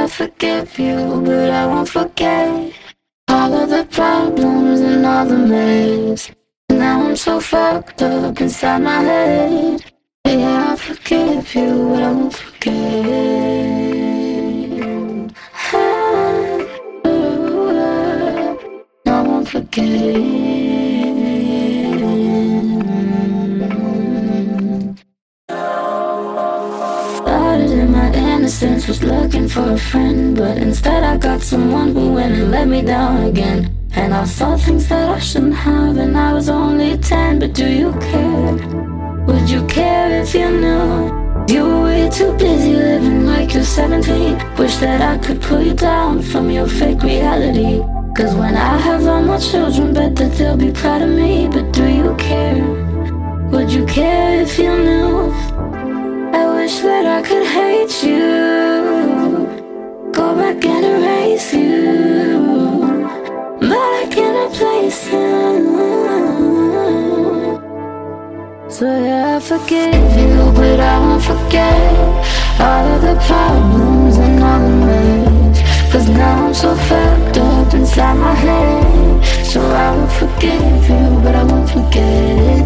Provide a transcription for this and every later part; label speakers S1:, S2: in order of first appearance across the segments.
S1: forgive you, but I won't forget all of the problems and all the mess. Now I'm so fucked up inside my head. Yeah, I forgive you, but I won't forget. I won't forget. Started in my innocence, was looking for a friend, but instead I got someone who went and let me down again. And I saw things that I shouldn't have, and I was only 10. But do you care? Would you care if you knew? You were way too busy living like you're 17. Wish that I could pull you down from your fake reality. Cause when I have all my children, bet that they'll be proud of me. But do you care? Would you care if you knew? I wish that I could hate you, go back and erase you, but I can't replace you. So yeah, I forgive you, but I won't forget all of the problems and all the mess. Cause now I'm so fucked up inside my head. So I will forgive you, but I won't forget.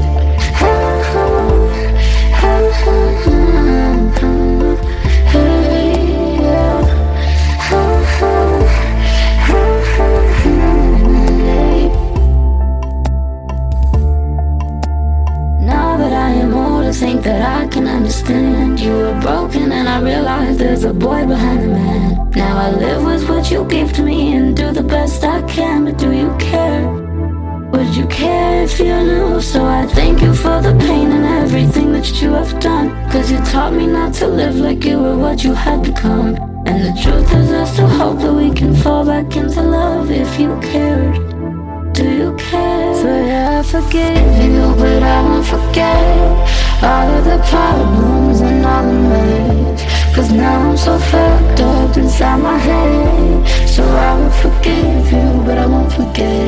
S1: Now that I am old, I think that I can understand. You were broken and I realized there's a boy behind the man. Now I live with what you gave to me and do the best I can. But do you care? Would you care if you knew? So I thank you for the pain and everything that you have done. Cause you taught me not to live like you were what you had become. And the truth is I still hope that we can fall back into love if you cared. Do you care? So yeah, I forgive you, but I won't forget all of the problems and all the mess. Cause now I'm so fucked up inside my head. So I will forgive you, but I won't forget.